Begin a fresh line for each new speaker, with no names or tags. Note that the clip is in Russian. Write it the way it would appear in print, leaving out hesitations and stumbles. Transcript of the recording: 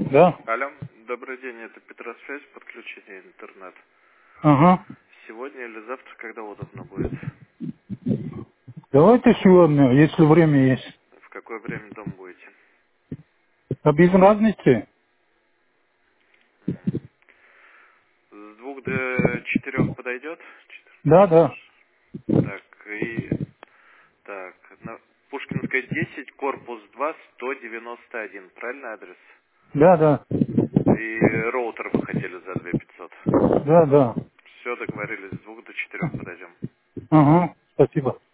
Да.
Алло, добрый день, это Петросвязь, подключение интернет.
Ага.
Сегодня или завтра, когда удобно будет?
Давайте сегодня, если время есть.
В какое время дома будете?
А без разницы?
С 2 до 4 подойдет?
Да, да.
Так, так, на Пушкинская 10, корпус 2, 191, правильный адрес?
Да, да.
И роутер вы хотели за 2500.
Да, да.
Все, договорились, с 2 до 4 подойдем.
Ага. Спасибо.